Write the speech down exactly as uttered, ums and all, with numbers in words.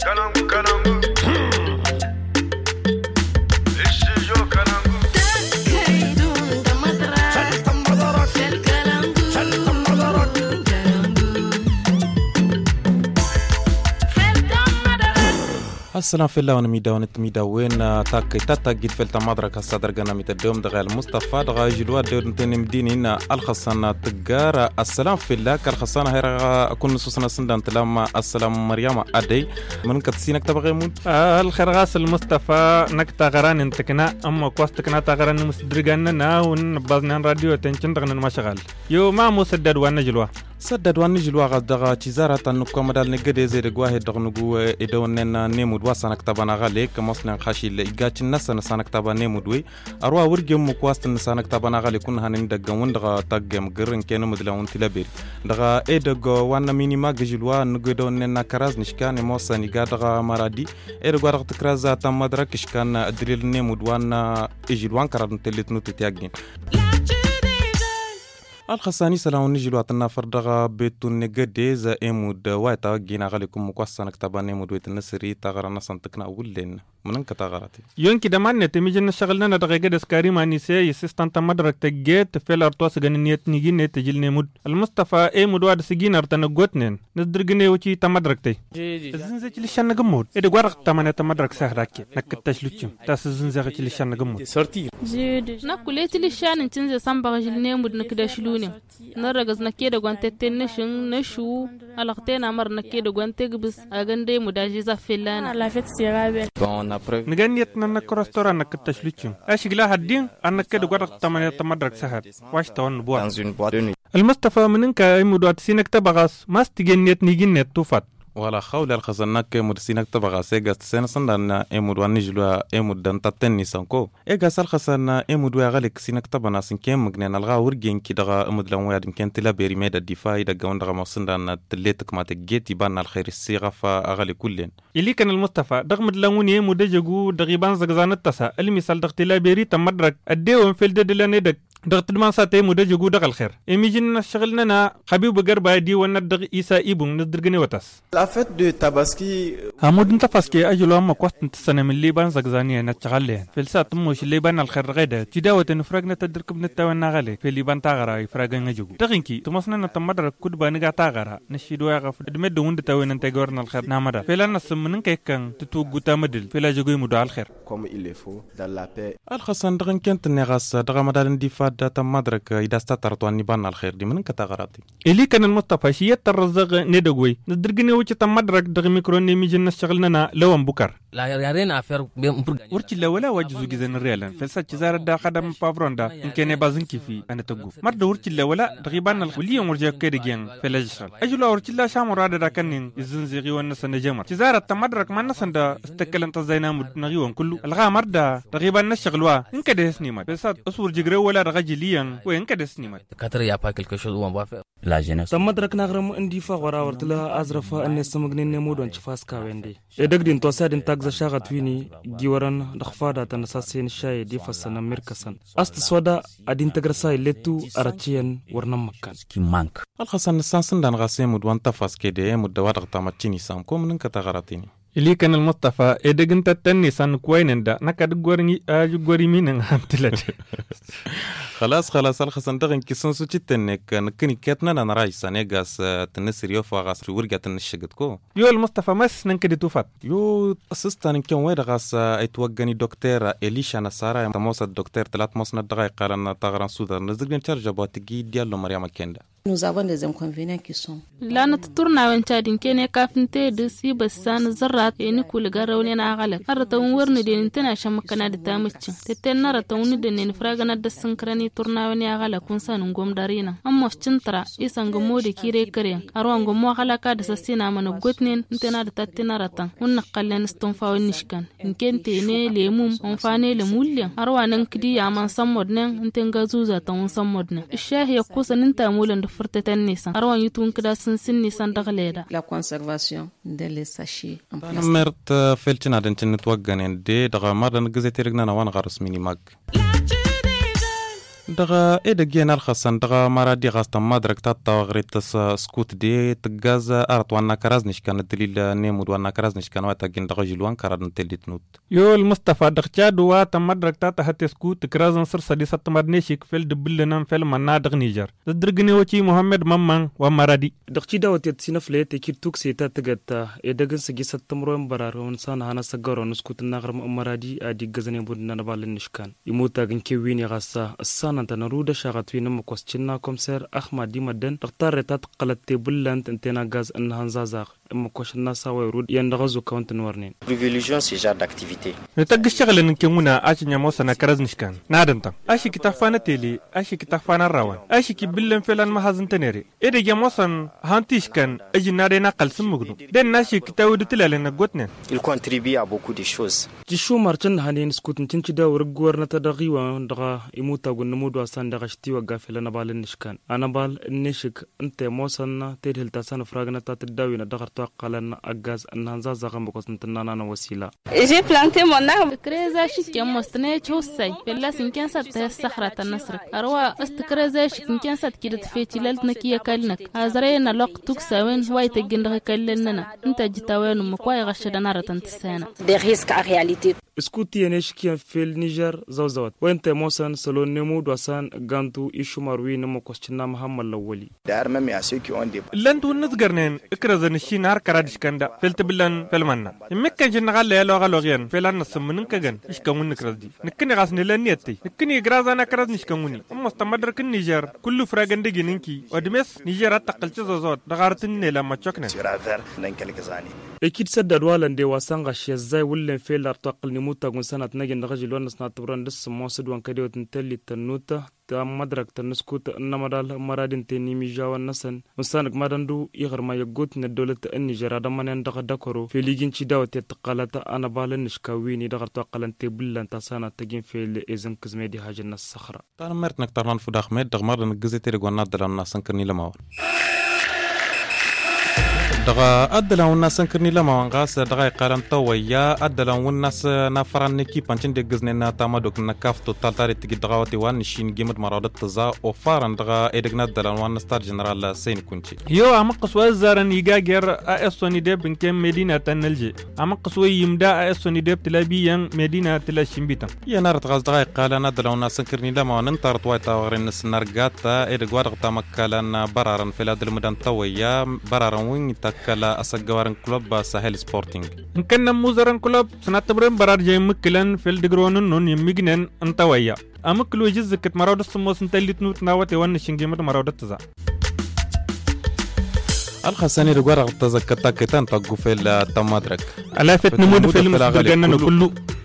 السلام في الله ونميدا ونتميدا وين تاك تاك في المدرك الصدر قنا متدوم دغال المصطفى دغا جلوا دور نتن مدينين الخصانة تجار السلام في الله كالخصانة هيرا أكون نصوصنا سندان تلام السلام مريم أدي من كتسينك تبغي مون الخير غاس المصطفى نكتا غران انتكنا أما قواستكنا تغران مستدرجنا ونبضنا راديو تنشن دغنا المشغل يو ما مسدد وانا جلوا سدد وانا جلوا غدغا تجارة النكو مدال نجدي زي دغواه دغنغو إدوننا نيمود واسانك تبانا غاليك مصنع خاشي لإيجاتش الناس نسانك تبا نيمودوي أروى ورجم مكواست نسانك تبانا غالي كونها ندغا وندغا تاقم قرن كينو مدلاون تلابير دغا إيدغا وانا مينيما جلوا نجدوننا كراز نشكان موسى نيغادغا مرادي إيدغا رغت كرازا تمدرك شكان أدريل نيمود وانا إجلوان كرادن تلتنو تتياقين الخصاني سلام نجلو عطنا فردغا بيتو نجديز إيمود وايتا جينا غاليكم مكواسانا كتابا نيمود ويت النسري تغرانا سنتكنا أولين مننك تغراتي يونكي دمان تميجن شغلنا دغيقة دسكاري ماني سي يسيستان تمدرك تجيت فيل أرطواس غنينيت نيجين تجيل نيمود المصطفى إيمود واد سجين أرطانا قوتنين نصدرقني وشي تمدرك تي الزنزة لشان نقمود إذا قوارق تمانية تمدرك سهراكي نكتاش لوتشم تاس الزنزة لشان نقمود ناكوليت لشان انتنزة سامبغ جيل نيمود نكداشلو نرجز نكيد قانتين نشن نشو alaqteen amar nakedo gwante gbis agande mudajiza filana la fête sera belle bon après nganiyat nan ko restaurant nak tashluchum ashigla haddin annakedo gwadak tamane tamadrak sahad washta on bois dans une boîte de nuit المصطفى منك مدوات سينك تبغاس ماستجنيت نيجنت توفات ولا خول الخزنك مرسينك تبغى سيغاست سنه سندنا امود وانجلوا امود دنت تني سانكو ايغا سال خسنا امود وغالك سينك تبنا سنكم مغنن الغا ورجين كي دغا امود لون واد يمكن تلا بيري ميد الدفاع دغا وندغا مصندنا تليتك ما تجيتي بان الخير الصيغه فاغلي كلين اللي كان المصطفى دغمد لوني مدجغو دغيبان زغزان تسا المثال دغتلا بيري تمدرك اديو فيلد دلاني دك دغت ما ساتي مدجغو دغ الخير ايميجن شغلنا حبيب بغربا دي وندغ عيسى ابن ندرغني وتاس La fête de Tabaski Hamoud Ntafaski ajulu amma kwast ntsana min Liban zagzaniya natchaghalle filsat mush Liban al-khir ghada tidawat nfragna tadrkub ntawana ghale fi Liban tagara ifraga ngajugu taginki tumasna natamadra kudba niga tagara nashidu ya gaf dmed wund tawena ntagorna al-khir namada filana sumnin kaykan tutugu tamadil fila jogoy mudu al-khir comme il le faut dans la paix al-khasan dagin kent negas daga madal ndifad data madrak idasta tartwani ban al-khir di min katagarati ili kan al-mustafa shiyat tarzaq nedagwi nadrgni wuch tamadrak dagmi ميكروني ميجن شغلنا لوان بكر لا يا رين افير ورتي لا ولا وجزو جزن ريالن فلسا تزار دا خدم بافروندا ان كان بازنكي في انا تغو مرد ورتي لا ولا تقريبا الولي ورجا كدغين فلاجشال اجلو ورتي لا شامرا دا كانين الزنزيغي ونسن جمر تزار التمدرك ما نسندا استكلن تزينا مدنغيون كله الغا مردا تقريبا نشغلوا ان كدسني ما فلسا اصور جغري ولا رجليا وين كدسني ما كتر يا با quelque chose on va faire la jeunesse تمدرك نغرم اندي فغرا ورتلا ازرفا ان سمغنين نمودون فاسكا ويندي ادغدين توسادين تاغزا شاغت فيني جيوران دخفادا تنساسين شاي دي فسنا ميركسن است سودا ادين تغرساي لتو اراتيان ورنم مكان كي مانك الخصن سانسن دان غاسيم ودوان تفاسكي دي مدوار غتاماتشيني سامكم من كتغراتيني اللي كان المصطفى ادغن تتني سان كوينندا نكاد غورني اجو غوري مين هانتلت خلاص خلاص الخصن دغن كيسون سوتشتنك نكني كاتنا انا رايس انيغاس تنسريو فاغاس ورغات نشغتكو يو المصطفى مس ننكدي توفات يو اسستان كان ويدغاس ايتوغني دكتور اليشا نصارى تموس الدكتور ثلاث مصنا دقائق قرن تغران سودان نزغن ترجع بوتجي ديالو مريم كندا Nous avons des inconvénients qui sont. لا نتطرنا وانتادين كيني كافنتي دسي بسان زرات يعني كل غراوني ناغلا ارتون ورن دي انتنا شمكنا دتامچ تتن رتون دي نفراغنا دسنكراني تورنا وني اغلا كونسان ngom darina amma cintra isango modi kire kare arwango mo khala ka dasina mano gotnen intena da tattina ratan unna qallen ston fawo nishkan inkente ne lemum on fane le mulya arwanan kidi yaman sammodnen intenga zuza tan sammodnen ishahi yakusan inta mulan فرتتن نيسان أروان يتون كده سنسن نيسان دغليدا la conservation des sachets en plastique مرت فلتنا دنتن توغن دي دغ مردن غزيتي رغنا وان غرس ميني ماغ دغا إيدا جينا الخصن دغا مرادي غاستم مدرك تاتا غريت سكوت دي تجاز أرت وانا كرازنش كان الدليل نيمود وانا كرازنش كان واتا جين دغا جلوان كرادن تلي تنوت يو المصطفى دغتشا دوا تم مدرك تاتا هتي سكوت كرازن سر سدي ست مدنيشيك فيل دبلنا فيل منا دغ نيجر تدرغني وشي محمد ممان ومرادي دغتشي داوت يتسينا فليت كي توك سيتا تغتا إيدغن سجي ستمرو برار ونسان هانا سغارو نسكوت نغرم مرادي ادي غزني بودنا نبال نشكان يموتا غن كيويني غاسا السان أنت نرودا شغتوين مكوستشنا كومسير أحمد دي مدن تختار تات قلت بلانت انتنا غاز انها زازاق مكوشنا ساوي رود يندغزو كونت نورنين privilégions ces genres d'activités. نتاق الشغل نكمونا اشي نموسا نكرز نشكان نادنتا اشي كتافانا تيلي اشي كتافانا الروان اشي كي بلن فلان مهازن تنيري ايدي جاموسا هانتيش كان اجي ناري ناقل سمغنو دين ناشي كتاود تلالنا قوتنا Il contribue à beaucoup de choses. جيشو مارتن هانين سكوت نتنشي دا ورقور نتدغي وندغا يموتا ونمود واسان دغا شتي وقافل نبال النشكان انا بال النشك انت موسن تيرهل تاسان فراغنا تاتداوينا دغر توقلنا اغاز انها زاغا مكوس نتنانا وسيله j'ai planté mon arbre كريزا شيك مستني تشوساي بلا سنكن سات الصخره النصر اروا استكريزا شيك كان سات كيدت فيتي لالتنكيه كلنك ازرينا لوق توكساوين واي تجندغ كلننا انت جتاوين مكواي غشدنا رتنتسانا Des risques en réalité. سكوتي نشكي في النيجر زوزوات وانت موسن سلون نمود وسان غانتو ايشو ماروي نمو كوستشنا محمد الاولي D'ailleurs, même à ceux qui ont des لن تونس قرنين اكرزن الشي نهار كرادش كندا فلت بلن فلمنا يمكن جنغال يالو غالوغيان فلان نسمن كغن اشكون نكرزدي نكني غاسني لنيتي نكني غرازانا كرز نشكوني مستمدر كن نيجر كل فراغن دغي نينكي ودمس نيجر تقل زوزوت دغارتن لما تشكن sur dans quelques années. اكيد سدد والان دي واسان غشي زي ولن فيل ارتقل نموتا غن سنه نجن دغجي لون سنا تبرن دس موسد وان كديو تنتلي تنوتا تام مدرك تنسكوت انما دال مرادين تني ميجاو نسن وسانك مدندو يغر ما يغوت ندوله النيجر دمن دغ دكرو في ليجين تشي داوت تقالت انا بالن نشكاويني دغر تقلن تبلن تسانا تجين في اذن كزميدي حاجه الصخره تانا مرت نكتر نان فداخ ميد دغ مر نغزيتي رغونا دلنا سنكرني لما دغا أدلا والناس سنكرني لما وانغاس دغا يقارن تويا أدلا والناس نافران نكي بانشين دي غزنينا تاما دوك نكافتو تالتاري تيجي دغا واتي وان نشين جيمد مرادت تزا وفارن دغا إيدغنا دلا وان ستار جنرال سين كونشي يو عمق وزارن يغاغير اسوني ديب نكم مدينه تنلجي عمق سوي يمدا اسوني ديب تلابيان مدينه تلاشمبيتا يا نار تغاز دغا يقالنا دلا والناس سنكرني لما وننطر تويتا وغرين سنرغاتا إيدغ ورغ تامكالن برارن في لاد المدن تويا برارن وين كلا أسجوارن كلوب ساحل سبورتينج. إن كان موزرن كلوب سنعتبرن برار جاي مكلن في الدقرون نون يمجنن أنتويا. أمكلو يجز كت مراد السموس نتلت نوت نوات يوان شنجمة مراد التزا. الخساني رجوع تزكتا كتان تقو في التمادرك. على فت نمود فيلم سجلنا كله.